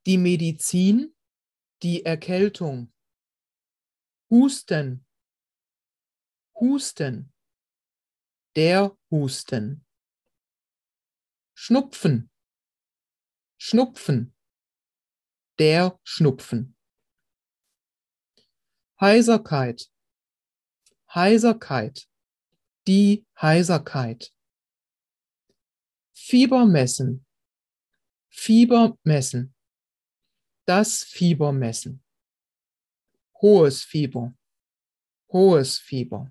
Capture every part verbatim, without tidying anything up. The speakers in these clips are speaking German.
Die Medizin, die Erkältung. Husten, Husten, der Husten. Schnupfen, Schnupfen, der Schnupfen. Heiserkeit, Heiserkeit, die Heiserkeit. Fieber messen, Fieber messen, das Fieber messen. Hohes Fieber, hohes Fieber.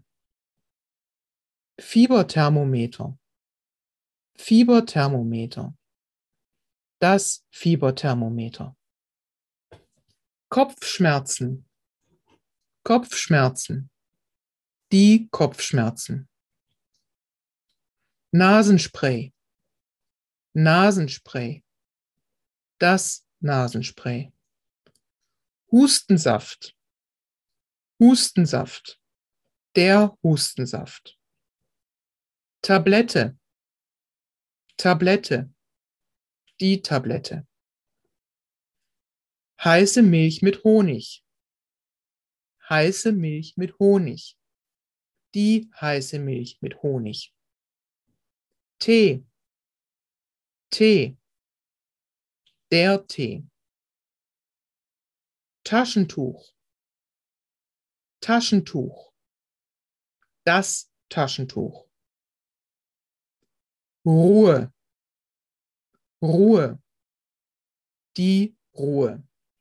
Fieberthermometer, Fieberthermometer, das Fieberthermometer. Kopfschmerzen, Kopfschmerzen, die Kopfschmerzen. Nasenspray, Nasenspray, das Nasenspray. Hustensaft, Hustensaft, der Hustensaft. Tablette, Tablette, die Tablette. Heiße Milch mit Honig, heiße Milch mit Honig, die heiße Milch mit Honig. Tee, Tee, der Tee. Taschentuch, Taschentuch, das Taschentuch. Ruhe, Ruhe, die Ruhe.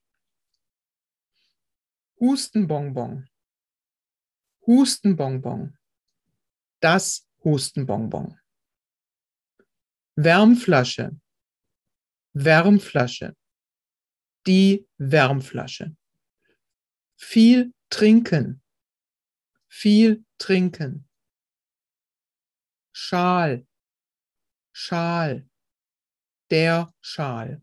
Hustenbonbon, Hustenbonbon, das Hustenbonbon. Wärmflasche, Wärmflasche, die Wärmflasche. Viel trinken, viel trinken. Schal, Schal, der Schal.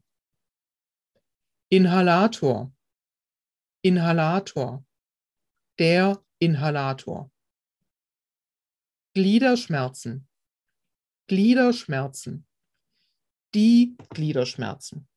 Inhalator, Inhalator, der Inhalator. Gliederschmerzen, Gliederschmerzen, die Gliederschmerzen.